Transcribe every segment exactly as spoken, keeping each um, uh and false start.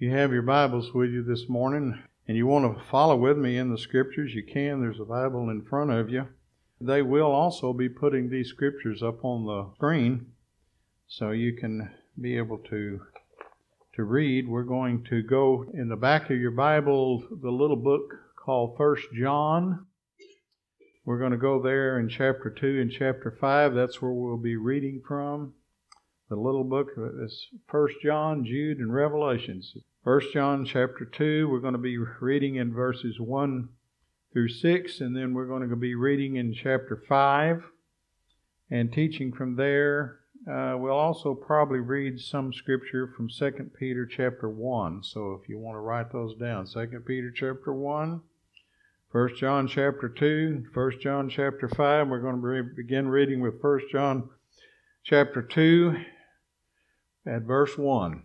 If you have your Bibles with you this morning and you want to follow with me in the Scriptures, you can. There's a Bible in front of you. They will also be putting these Scriptures up on the screen so you can be able to, to read. We're going to go in the back of your Bible, the little book called First John. We're going to go there in chapter two and chapter five. That's where we'll be reading from. The little book is First John, Jude, and Revelations. First John chapter two, we're going to be reading in verses one through six, and then we're going to be reading in chapter five and teaching from there. Uh, we'll also probably read some scripture from Second Peter chapter one. So if you want to write those down, Second Peter chapter one, First John chapter two, First John chapter five. We're going to re- begin reading with First John chapter two at verse one.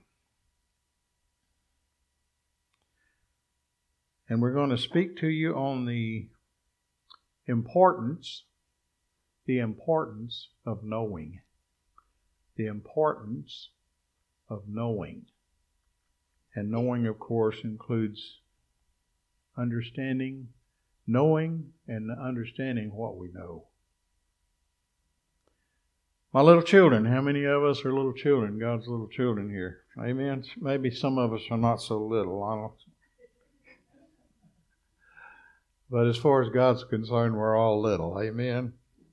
And we're going to speak to you on the importance, the importance of knowing. The importance of knowing. And knowing, of course, includes understanding, knowing and understanding what we know. My little children, how many of us are little children, God's little children here? Amen? Maybe some of us are not so little. I don't But as far as God's concerned, we're all little. Amen.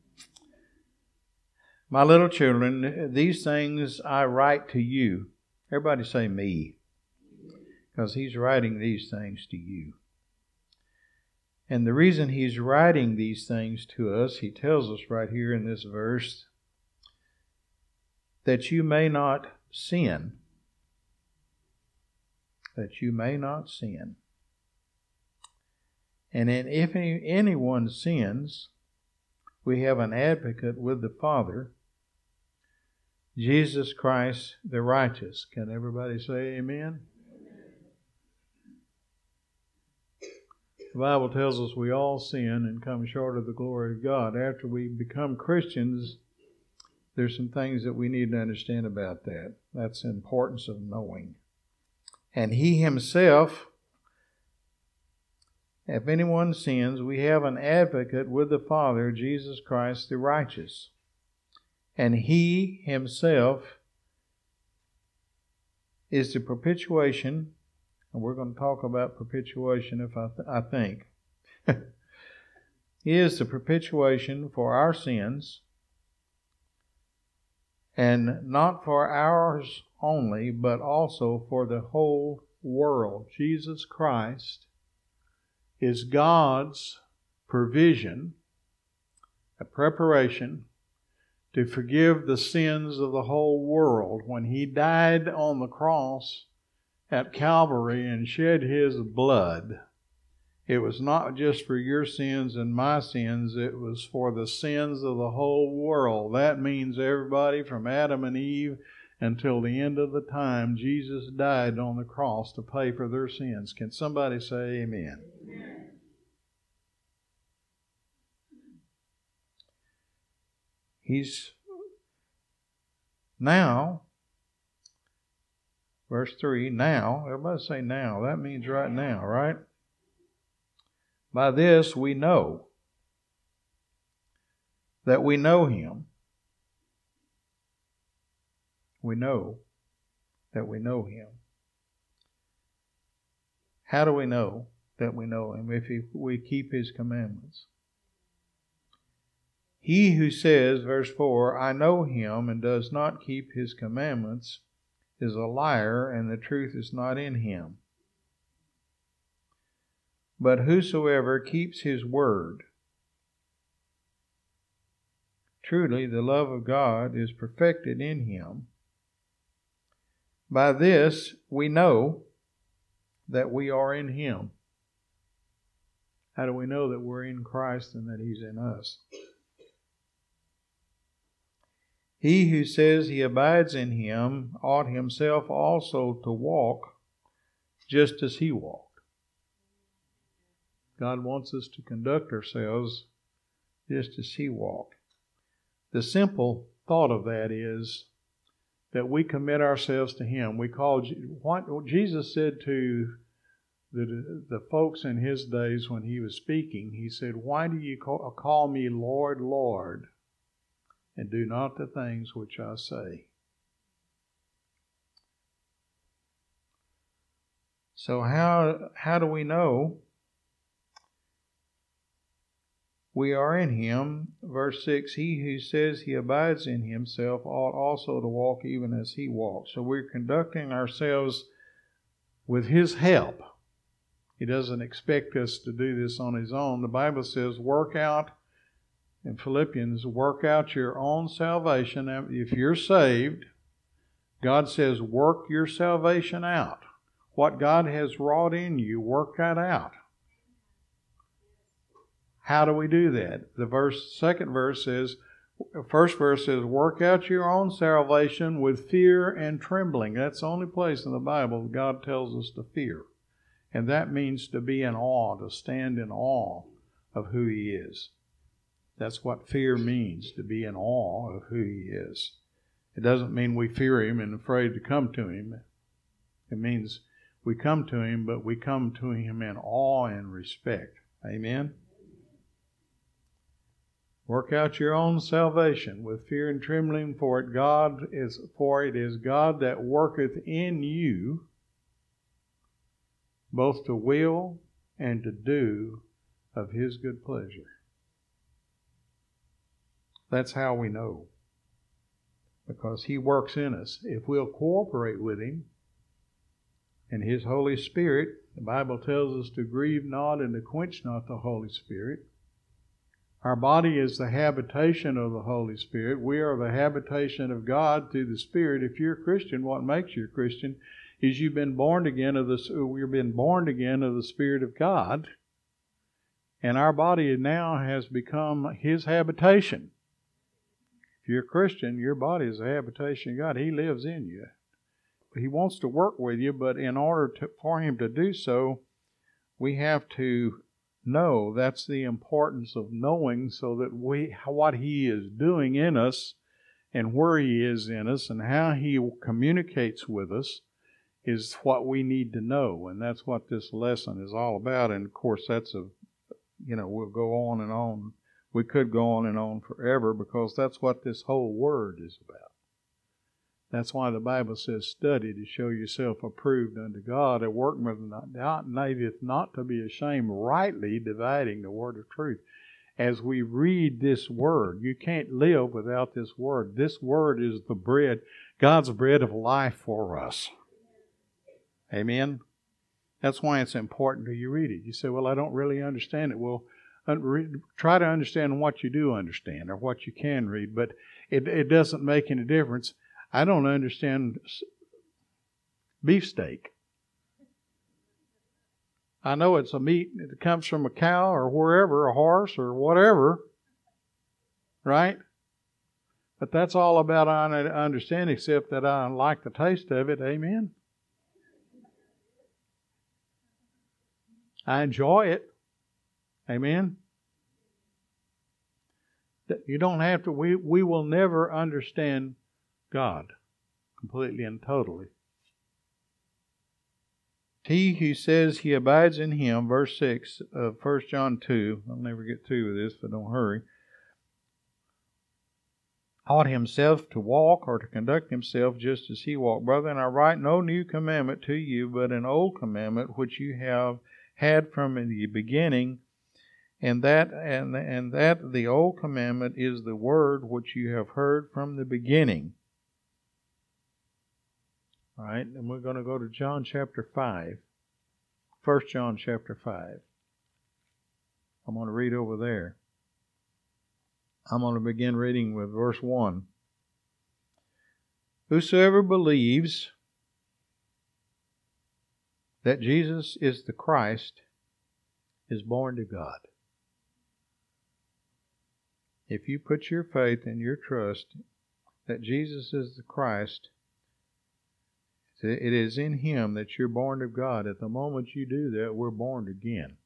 My little children, these things I write to you. Everybody say me. Because he's writing these things to you. And the reason he's writing these things to us, he tells us right here in this verse, that you may not sin. That you may not sin. And if any, anyone sins, we have an advocate with the Father, Jesus Christ the righteous. Can everybody say amen? The Bible tells us we all sin and come short of the glory of God. After we become Christians, there's some things that we need to understand about that. That's the importance of knowing. And He Himself, if anyone sins, we have an advocate with the Father, Jesus Christ the righteous. And He Himself is the propitiation, and we're going to talk about propitiation if I, th- I think. He is the propitiation for our sins, and not for ours only, but also for the whole world. Jesus Christ is God's provision, a preparation to forgive the sins of the whole world. When He died on the cross at Calvary and shed His blood, it was not just for your sins and my sins, it was for the sins of the whole world. That means everybody from Adam and Eve until the end of the time. Jesus died on the cross to pay for their sins. Can somebody say amen? Amen. He's now, verse three, now, everybody say now. That means right now, right? By this we know that we know Him. We know that we know Him. How do we know that we know Him? If we keep His commandments. He who says, verse four, I know Him and does not keep His commandments is a liar, and the truth is not in him. But whosoever keeps His word, truly the love of God is perfected in him. By this we know that we are in Him. How do we know that we're in Christ and that He's in us? He who says he abides in Him ought himself also to walk just as He walked. God wants us to conduct ourselves just as He walked. The simple thought of that is that we commit ourselves to Him. We call what Jesus said to the, the folks in His days when He was speaking. He said, "Why do you call, call me Lord, Lord, and do not the things which I say?" So how how do we know we are in Him? Verse six, he who says he abides in Himself ought also to walk even as He walks. So we're conducting ourselves with His help. He doesn't expect us to do this on His own. The Bible says, work out, in Philippians, work out your own salvation. If you're saved, God says, work your salvation out. What God has wrought in you, work that out. How do we do that? The verse, second verse says, first verse says, work out your own salvation with fear and trembling. That's the only place in the Bible God tells us to fear. And that means to be in awe, to stand in awe of who He is. That's what fear means, to be in awe of who He is. It doesn't mean we fear Him and afraid to come to Him. It means we come to Him, but we come to Him in awe and respect. Amen? Work out your own salvation with fear and trembling, for it God is for it is God that worketh in you both to will and to do of His good pleasure. That's how we know. Because He works in us. If we'll cooperate with Him and His Holy Spirit, the Bible tells us to grieve not and to quench not the Holy Spirit. Our body is the habitation of the Holy Spirit. We are the habitation of God through the Spirit. If you're a Christian, what makes you a Christian is you've been born again of the you've been born again of the Spirit of God, and our body now has become His habitation. If you're a Christian, your body is the habitation of God. He lives in you. He wants to work with you, but in order to, for Him to do so, we have to know. That's the importance of knowing, so that we what He is doing in us and where He is in us and how He communicates with us is what we need to know. And that's what this lesson is all about. And of course, that's a, you know, we'll go on and on. We could go on and on forever, because that's what this whole Word is about. That's why the Bible says, study to show yourself approved unto God, a workman that needeth not to be ashamed, rightly dividing the word of truth. As we read this Word, you can't live without this Word. This Word is the bread, God's bread of life for us. Amen? That's why it's important that you read it. You say, well, I don't really understand it. Well, try to understand what you do understand, or what you can read, but it, it doesn't make any difference. I don't understand beefsteak. I know it's a meat that comes from a cow or wherever, a horse or whatever, right? But that's all about I understand, except that I like the taste of it. Amen? I enjoy it. Amen? You don't have to, we, we will never understand God completely and totally. He who says he abides in Him, verse six of First John two, I'll never get through with this, but don't hurry, ought himself to walk or to conduct himself just as He walked. Brethren, I write no new commandment to you, but an old commandment which you have had from the beginning, and that and, and that the old commandment is the word which you have heard from the beginning. All right, and we're going to go to John chapter five. First John chapter five. I'm going to read over there. I'm going to begin reading with verse one. Whosoever believes that Jesus is the Christ is born to God. If you put your faith and your trust that Jesus is the Christ, it is in Him that you're born of God. At the moment you do that, we're born again.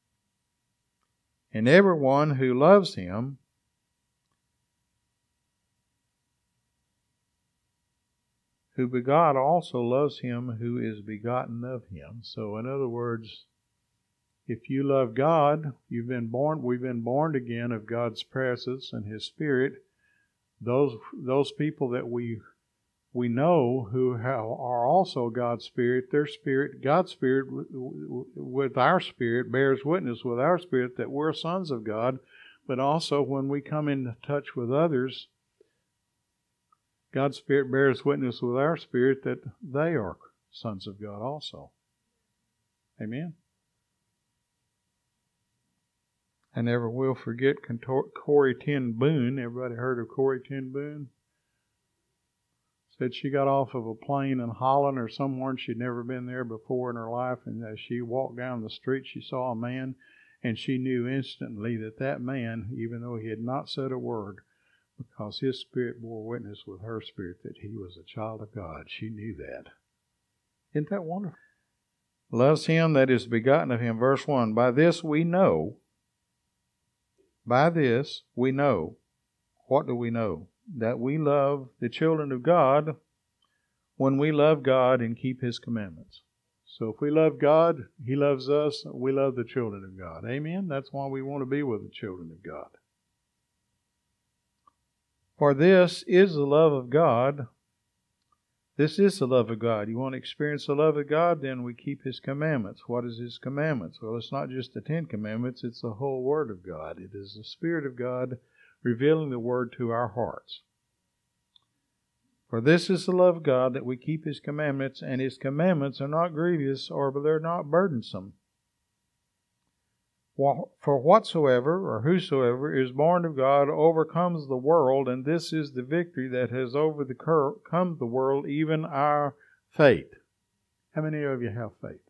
And everyone who loves Him who begot also loves him who is begotten of him. So in other words, if you love God, you've been born, we've been born again of God's presence and His Spirit. Those those people that we we know who have, are also God's Spirit, their Spirit, God's Spirit with our Spirit bears witness with our spirit that we're sons of God. But also when we come into touch with others, God's Spirit bears witness with our spirit that they are sons of God also. Amen. I never will forget Corrie ten Boom. Everybody heard of Corrie ten Boom? Said she got off of a plane in Holland or somewhere and she'd never been there before in her life. And as she walked down the street, she saw a man and she knew instantly that that man, even though he had not said a word, because his spirit bore witness with her spirit that he was a child of God. She knew that. Isn't that wonderful? Loves him that is begotten of him. Verse one, by this we know, by this we know. What do we know? That we love the children of God when we love God and keep His commandments. So if we love God, He loves us, we love the children of God. Amen? That's why we want to be with the children of God. For this is the love of God. This is the love of God. You want to experience the love of God? Then we keep His commandments. What is His commandments? Well, it's not just the Ten Commandments. It's the whole Word of God. It is the Spirit of God revealing the Word to our hearts. For this is the love of God, that we keep His commandments, and His commandments are not grievous, or they're not burdensome. For whatsoever or whosoever is born of God overcomes the world, and this is the victory that has overcome the world, even our faith. How many of you have faith?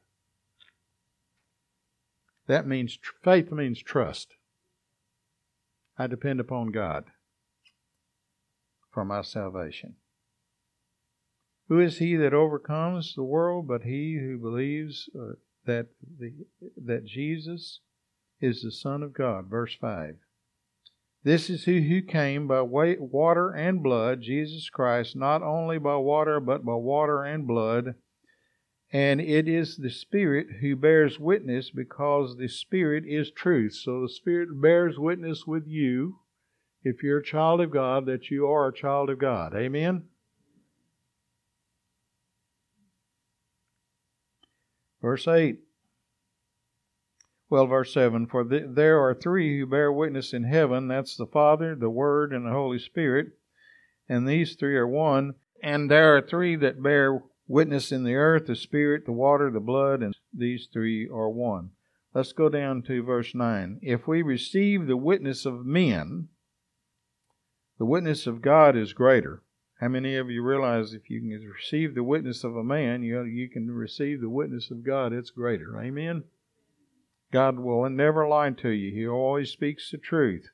That means, faith means trust. I depend upon God for my salvation. Who is he that overcomes the world but he who believes uh, that the, that Jesus is the Son of God? Verse five. This is he who came by way, water and blood, Jesus Christ, not only by water but by water and blood. And it is the Spirit who bears witness, because the Spirit is truth. So the Spirit bears witness with you, if you're a child of God, that you are a child of God. Amen? Verse eight. Well, verse seven. For the, there are three who bear witness in heaven. That's the Father, the Word, and the Holy Spirit. And these three are one. And there are three that bear witness in the earth, the Spirit, the water, the blood, and these three are one. Let's go down to verse nine. If we receive the witness of men, the witness of God is greater. How many of you realize if you can receive the witness of a man, you, you can receive the witness of God? It's greater. Amen? God will never lie to you. He always speaks the truth.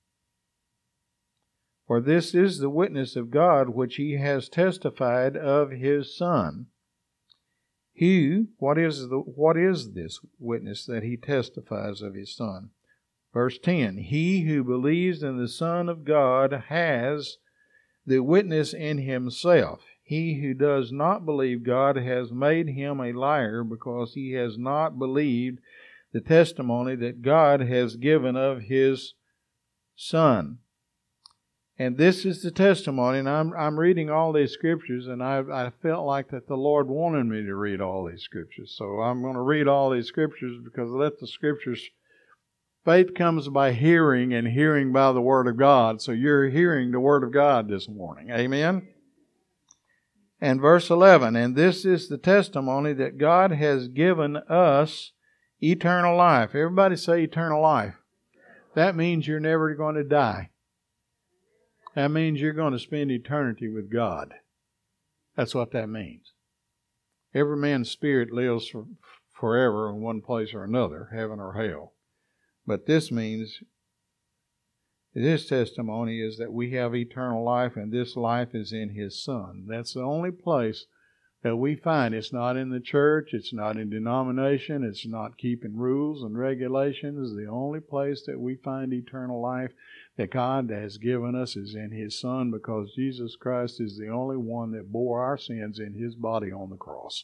For this is the witness of God which He has testified of His Son. Who, what is the what is this witness that He testifies of His Son? Verse ten. He who believes in the Son of God has the witness in himself. He who does not believe God has made him a liar, because he has not believed the testimony that God has given of His Son. And this is the testimony, and I'm I'm reading all these scriptures, and I I felt like that the Lord wanted me to read all these scriptures. So I'm going to read all these scriptures, because let the scriptures, faith comes by hearing, and hearing by the Word of God. So you're hearing the Word of God this morning. Amen? And verse eleven, and this is the testimony that God has given us eternal life. Everybody say eternal life. That means you're never going to die. That means you're going to spend eternity with God. That's what that means. Every man's spirit lives for, forever in one place or another, heaven or hell. But this means, this testimony is that we have eternal life, and this life is in His Son. That's the only place that we find. It's not in the church. It's not in denomination. It's not keeping rules and regulations. The only place that we find eternal life, that God has given us is in His Son, because Jesus Christ is the only one that bore our sins in His body on the cross.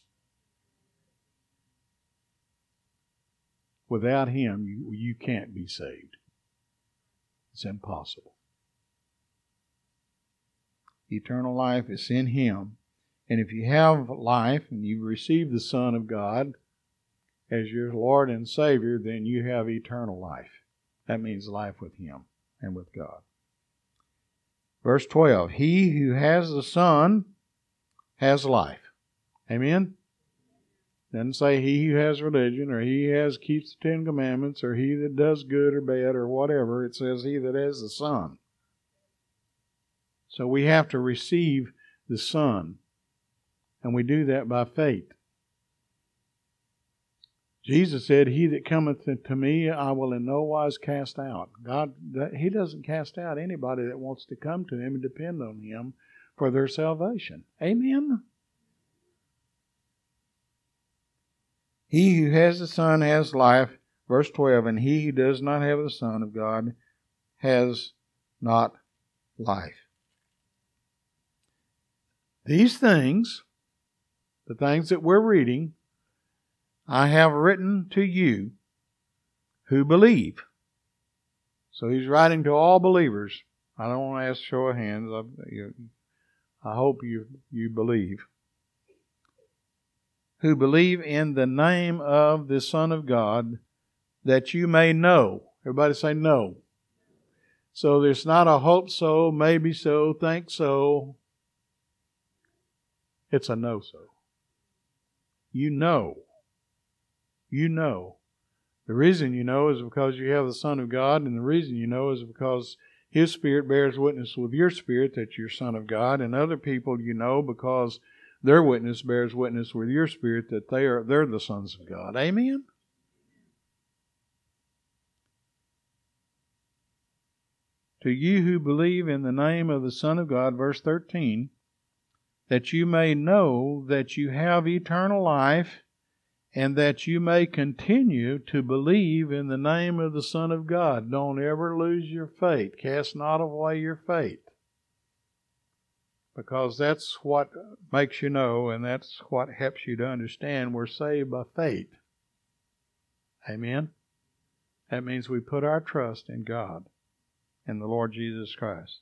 Without Him, you, you can't be saved. It's impossible. Eternal life is in Him. And if you have life and you've received the Son of God as your Lord and Savior, then you have eternal life. That means life with Him and with God. Verse twelve, he who has the Son has life. Amen? Doesn't say he who has religion, or he who has keeps the Ten Commandments, or he that does good or bad or whatever. It says he that has the Son. So we have to receive the Son. And we do that by faith. Jesus said, he that cometh to me, I will in no wise cast out. God, He doesn't cast out anybody that wants to come to Him and depend on Him for their salvation. Amen? He who has the Son has life. Verse twelve, and he who does not have the Son of God has not life. These things, the things that we're reading, I have written to you who believe. So he's writing to all believers. I don't want to ask show of hands. I, I hope you, you believe. Who believe in the name of the Son of God, that you may know. Everybody say no. So there's not a hope so, maybe so, think so. It's a no so. You know. You know. The reason you know is because you have the Son of God, and the reason you know is because His Spirit bears witness with your spirit that you're Son of God, and other people you know because their witness bears witness with your spirit that they are they're the sons of God. Amen? To you who believe in the name of the Son of God, verse thirteen, that you may know that you have eternal life, and that you may continue to believe in the name of the Son of God. Don't ever lose your faith. Cast not away your faith. Because that's what makes you know, and that's what helps you to understand we're saved by faith. Amen? That means we put our trust in God and the Lord Jesus Christ.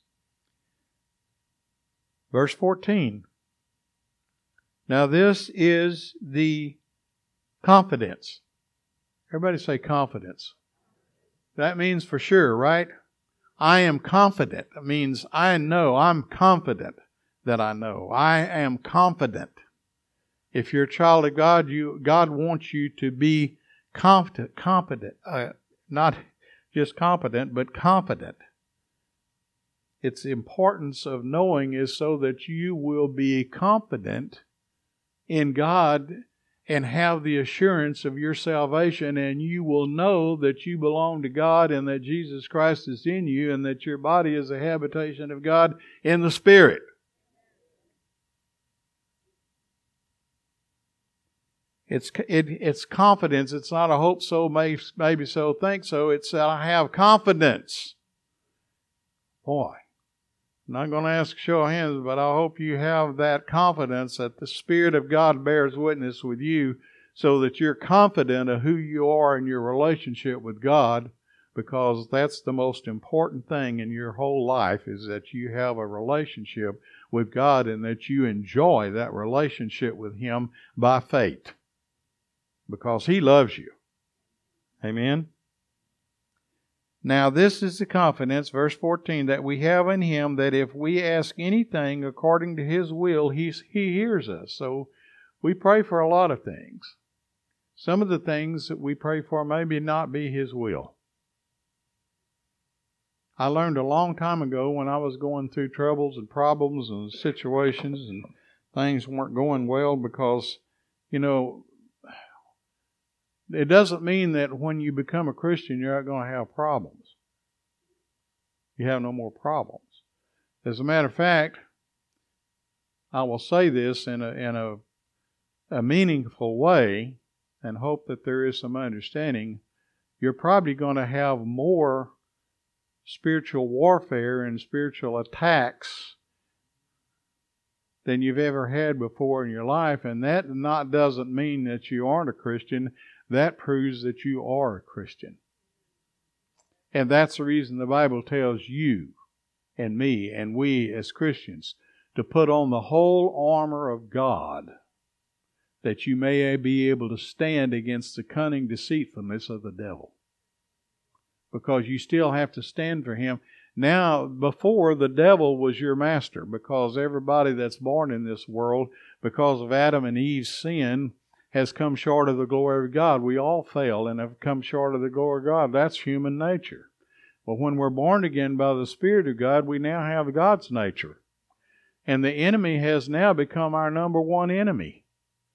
Verse fourteen. Now this is the confidence. Everybody say confidence. That means for sure, right? I am confident. That means I know. I'm confident that I know. I am confident. If you're a child of God, you God wants you to be confident, competent, uh, not just competent, but confident. Its importance of knowing is so that you will be confident in God and have the assurance of your salvation, and you will know that you belong to God and that Jesus Christ is in you and that your body is a habitation of God in the Spirit. It's it, it's confidence. It's not a hope so, may, maybe so, think so. It's I have confidence. Boy, I'm not going to ask a show of hands, but I hope you have that confidence that the Spirit of God bears witness with you so that you're confident of who you are in your relationship with God, because that's the most important thing in your whole life, is that you have a relationship with God and that you enjoy that relationship with Him by faith, because He loves you. Amen? Now this is the confidence, verse fourteen, that we have in Him, that if we ask anything according to His will, He, he hears us. So we pray for a lot of things. Some of the things that we pray for maybe not be His will. I learned a long time ago when I was going through troubles and problems and situations and things weren't going well, because, you know, it doesn't mean that when you become a Christian, you're not going to have problems. You have no more problems. As a matter of fact, I will say this in a, in a, a meaningful way and hope that there is some understanding. You're probably going to have more spiritual warfare and spiritual attacks than you've ever had before in your life. And that not doesn't mean that you aren't a Christian. That proves that you are a Christian. And that's the reason the Bible tells you and me and we as Christians to put on the whole armor of God, that you may be able to stand against the cunning deceitfulness of the devil. Because you still have to stand for him. Now, before, the devil was your master, because everybody that's born in this world, because of Adam and Eve's sin, has come short of the glory of God. We all fail and have come short of the glory of God. That's human nature. But when we're born again by the Spirit of God, we now have God's nature. And the enemy has now become our number one enemy.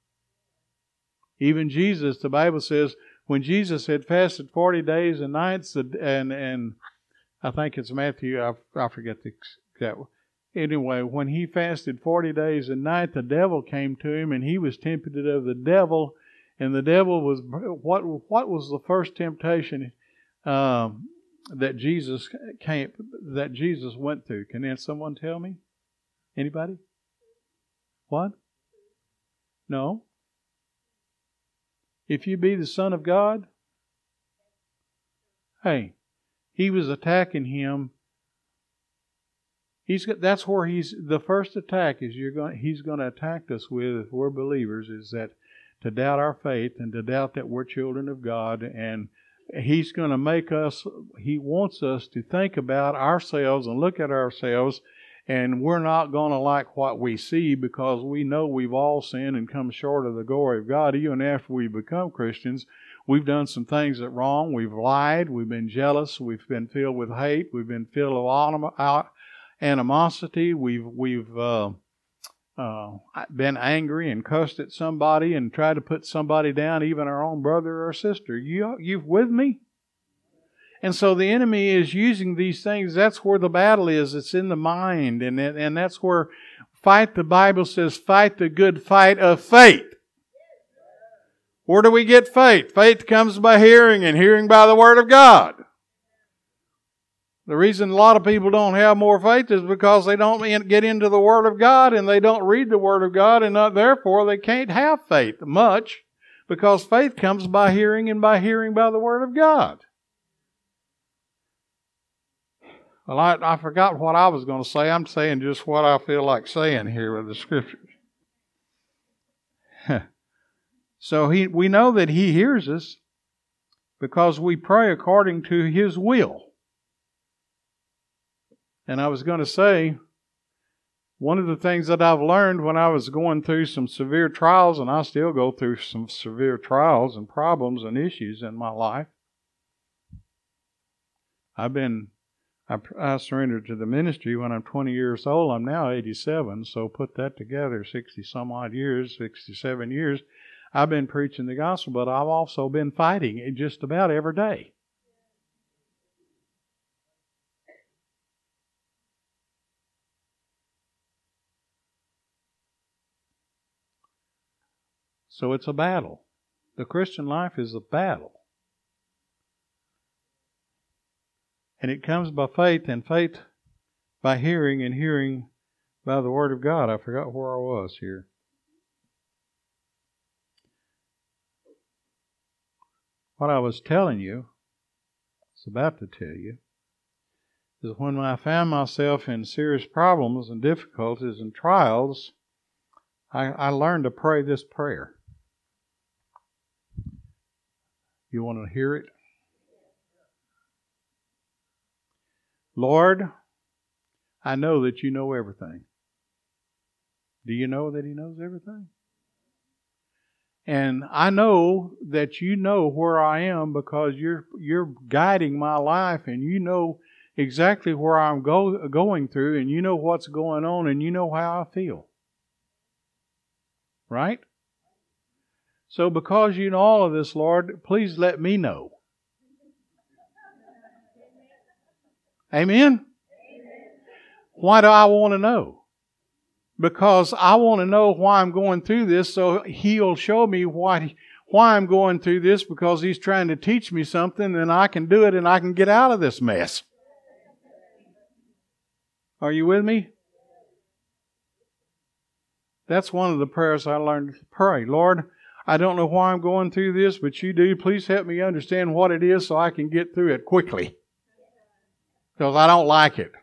Even Jesus, the Bible says, when Jesus had fasted forty days and nights, and and I think it's Matthew, I, I forget the exact. Anyway, when he fasted forty days and nights, the devil came to him, and he was tempted of the devil. And the devil was, what what was the first temptation um, that Jesus came, that Jesus went through? Can someone tell me? Anybody? What? No? If you be the Son of God, hey, he was attacking him. He's got, that's where he's, the first attack is you're going, he's going to attack us with, if we're believers, is that to doubt our faith and to doubt that we're children of God. And he's going to make us, he wants us to think about ourselves and look at ourselves, and we're not going to like what we see, because we know we've all sinned and come short of the glory of God. Even after we become Christians, we've done some things that wrong. We've lied. We've been jealous. We've been filled with hate. We've been filled with animosity. We've we've uh, uh, been angry and cussed at somebody and tried to put somebody down, even our own brother or sister. You you with me? And so the enemy is using these things. That's where the battle is. It's in the mind. And, and that's where fight, the Bible says, fight the good fight of faith. Where do we get faith? Faith comes by hearing, and hearing by the Word of God. The reason a lot of people don't have more faith is because they don't get into the Word of God, and they don't read the Word of God, and not, therefore they can't have faith much, because faith comes by hearing, and by hearing by the Word of God. Well, I, I forgot what I was going to say. I'm saying just what I feel like saying here with the Scriptures. So he, we know that He hears us because we pray according to His will. And I was going to say, one of the things that I've learned when I was going through some severe trials, and I still go through some severe trials and problems and issues in my life. I've been I, I surrendered to the ministry when I'm twenty years old. I'm now eighty-seven, so put that together, sixty some odd years, sixty-seven years. I've been preaching the gospel, but I've also been fighting it just about every day. So it's a battle. The Christian life is a battle. And it comes by faith, and faith by hearing, and hearing by the Word of God. I forgot where I was here. What I was telling you, it's about to tell you, is when I found myself in serious problems and difficulties and trials, I, I learned to pray this prayer. You want to hear it? Lord, I know that you know everything. Do you know that He knows everything? And I know that you know where I am, because you're you're guiding my life, and you know exactly where I'm go, going through, and you know what's going on, and you know how I feel. Right? So because you know all of this, Lord, please let me know. Amen? Amen? Why do I want to know? Because I want to know why I'm going through this, so He'll show me why, why I'm going through this, because He's trying to teach me something, and I can do it, and I can get out of this mess. Are you with me? That's one of the prayers I learned to pray. Lord, I don't know why I'm going through this, but you do. Please help me understand what it is so I can get through it quickly. Because I don't like it.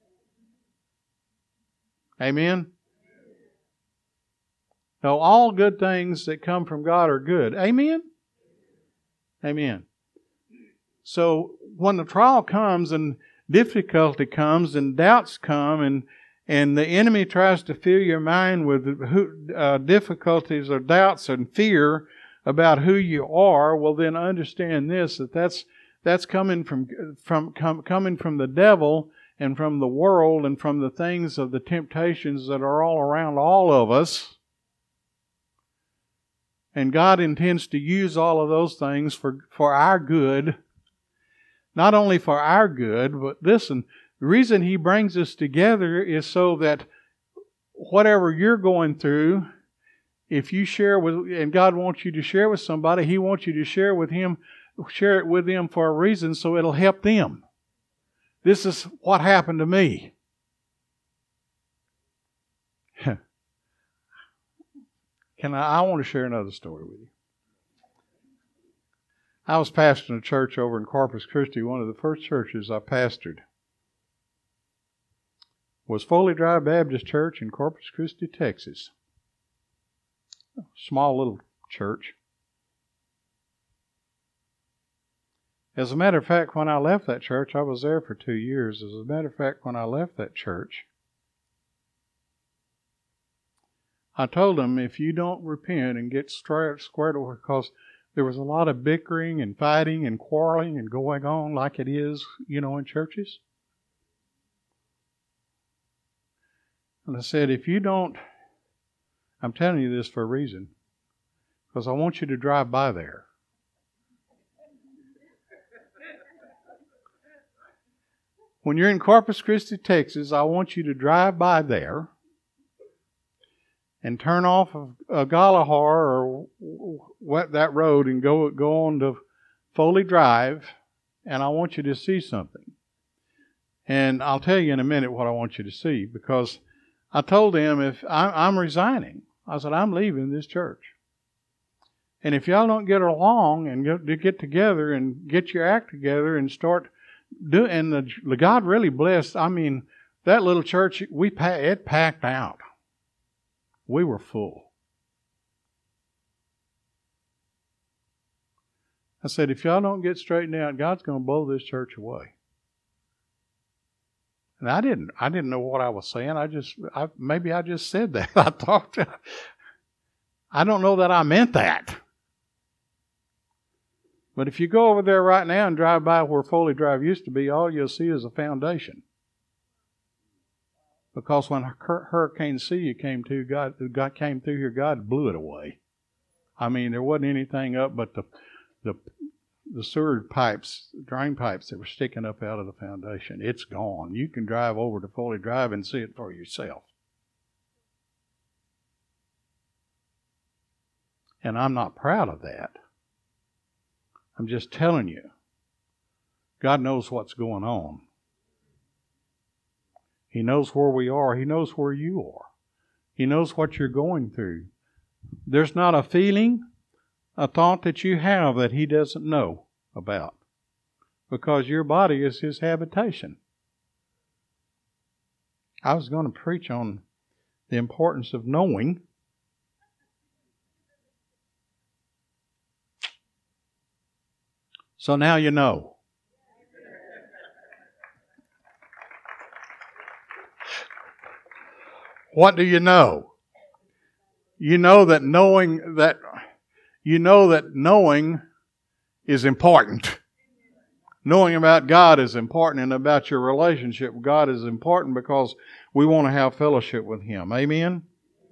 Amen? No, all good things that come from God are good. Amen? Amen. So when the trial comes and difficulty comes and doubts come and and the enemy tries to fill your mind with uh, difficulties or doubts and fear about who you are, well then understand this, that that's, that's coming from, from com, coming from the devil and from the world and from the things of the temptations that are all around all of us. And God intends to use all of those things for, for our good. Not only for our good, but listen, the reason He brings us together is so that whatever you're going through, if you share with, and God wants you to share with somebody, He wants you to share with Him, share it with them for a reason so it'll help them. This is what happened to me. Can I, I want to share another story with you. I was pastoring a church over in Corpus Christi. One of the first churches I pastored was Foley Drive Baptist Church in Corpus Christi, Texas. A small little church. As a matter of fact, when I left that church, I was there for two years. As a matter of fact, when I left that church, I told them, if you don't repent and get squared, squared over, because there was a lot of bickering and fighting and quarreling and going on like it is, you know, in churches. And I said, if you don't, I'm telling you this for a reason, because I want you to drive by there. When you're in Corpus Christi, Texas, I want you to drive by there and turn off of uh, Galahar or what that road and go go on to Foley Drive, and I want you to see something. And I'll tell you in a minute what I want you to see, because I told them if I, I'm resigning. I said, I'm leaving this church. And if y'all don't get along and get, get together and get your act together and start doing, and the, the God really blessed, I mean, that little church, we it packed out. We were full. I said, if y'all don't get straightened out, God's going to blow this church away. And I didn't, I didn't know what I was saying. I just, I, maybe I just said that. I thought, I don't know that I meant that. But if you go over there right now and drive by where Foley Drive used to be, all you'll see is a foundation. Because when Hurricane Celia came to, God, God came through here, God blew it away. I mean, there wasn't anything up but the the the sewer pipes, drain pipes that were sticking up out of the foundation. It's gone. You can drive over to Foley Drive and see it for yourself. And I'm not proud of that. I'm just telling you, God knows what's going on. He knows where we are. He knows where you are. He knows what you're going through. There's not a feeling, a thought that you have that He doesn't know about, because your body is His habitation. I was going to preach on the importance of knowing. So now you know. What do you know? You know that knowing that you know that knowing is important. Knowing about God is important, and about your relationship with God is important, because we want to have fellowship with Him. Amen?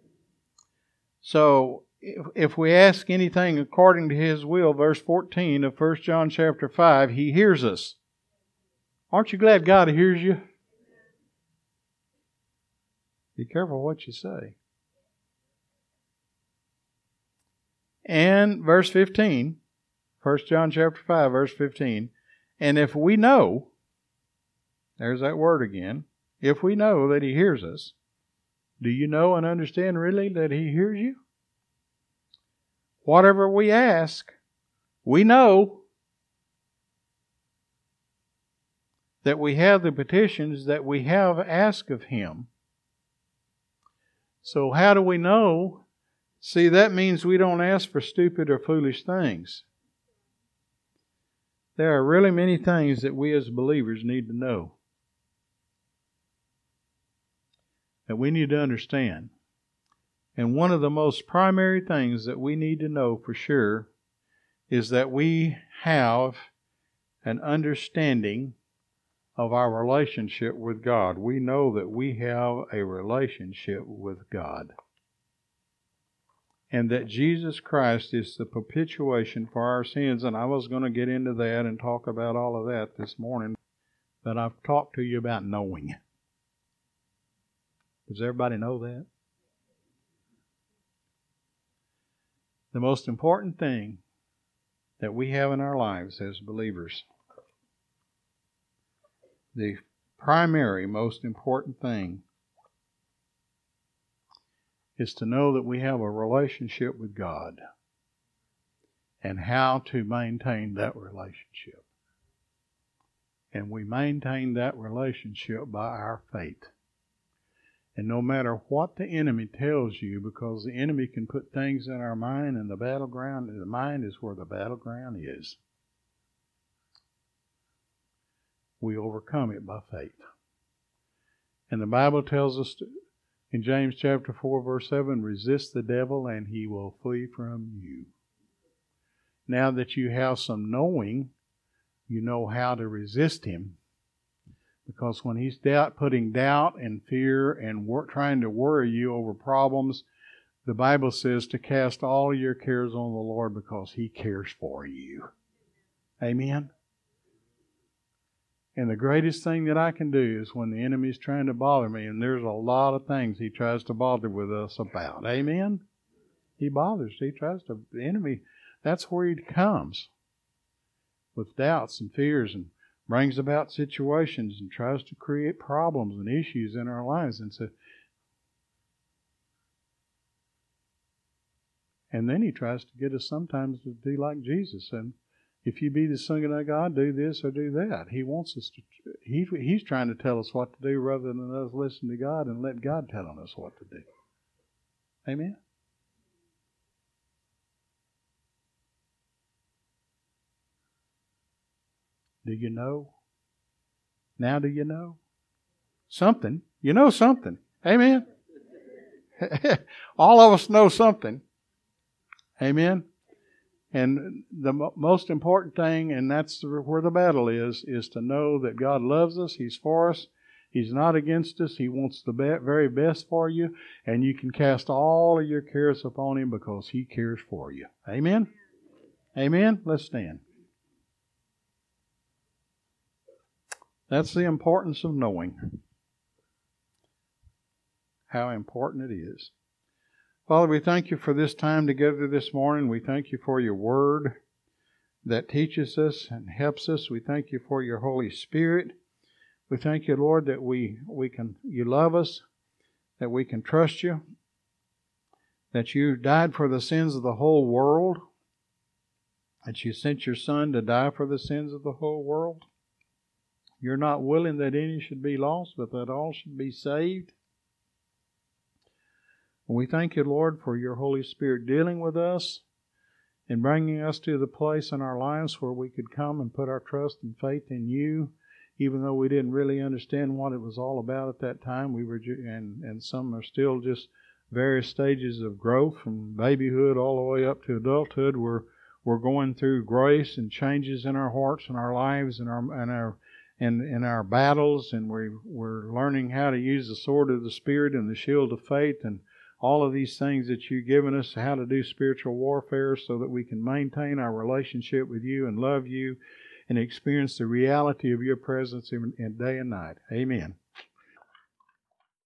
So, if, if we ask anything according to His will, verse fourteen of First John chapter five, He hears us. Aren't you glad God hears you? Be careful what you say. And verse fifteen, First John chapter five, verse fifteen, and if we know, there's that word again, if we know that He hears us, do you know and understand really that He hears you? Whatever we ask, we know that we have the petitions that we have asked of Him. So how do we know? See, that means we don't ask for stupid or foolish things. There are really many things that we as believers need to know, that we need to understand. And one of the most primary things that we need to know for sure is that we have an understanding of our relationship with God. We know that we have a relationship with God. And that Jesus Christ is the propitiation for our sins. And I was going to get into that and talk about all of that this morning. But I've talked to you about knowing. Does everybody know that? The most important thing that we have in our lives as believers, the primary, most important thing, is to know that we have a relationship with God and how to maintain that relationship. And we maintain that relationship by our faith. And no matter what the enemy tells you, because the enemy can put things in our mind, and the battleground, the mind is where the battleground is. We overcome it by faith. And the Bible tells us to, in James chapter four, verse seven, resist the devil and he will flee from you. Now that you have some knowing, you know how to resist him. Because when he's doubt, putting doubt and fear and wor- trying to worry you over problems, the Bible says to cast all your cares on the Lord because He cares for you. Amen? And the greatest thing that I can do is when the enemy's trying to bother me, and there's a lot of things he tries to bother with us about. Amen? He bothers. He tries to, the enemy, that's where he comes. With doubts and fears, and brings about situations and tries to create problems and issues in our lives. And so, and then he tries to get us sometimes to do like Jesus. And if you be the Son of God, do this or do that. He wants us to, he, he's trying to tell us what to do rather than us listen to God and let God telling us what to do. Amen? Do you know? Now do you know? Something. You know something. Amen? All of us know something. Amen? And the mo- most important thing, and that's the, where the battle is, is to know that God loves us. He's for us. He's not against us. He wants the be- very best for you. And you can cast all of your cares upon Him because He cares for you. Amen? Amen? Let's stand. That's the importance of knowing how important it is. Father, we thank You for this time together this morning. We thank You for Your Word that teaches us and helps us. We thank You for Your Holy Spirit. We thank You, Lord, that we, we can You love us, that we can trust You, that You died for the sins of the whole world, that You sent Your Son to die for the sins of the whole world. You're not willing that any should be lost, but that all should be saved. And we thank You, Lord, for Your Holy Spirit dealing with us and bringing us to the place in our lives where we could come and put our trust and faith in You, even though we didn't really understand what it was all about at that time. We were, ju- and and some are still just various stages of growth from babyhood all the way up to adulthood. We're we're going through grace and changes in our hearts and our lives and our and our In, in our battles, and we, we're learning how to use the sword of the Spirit and the shield of faith and all of these things that You've given us, how to do spiritual warfare so that we can maintain our relationship with You and love You and experience the reality of Your presence in, in day and night. Amen.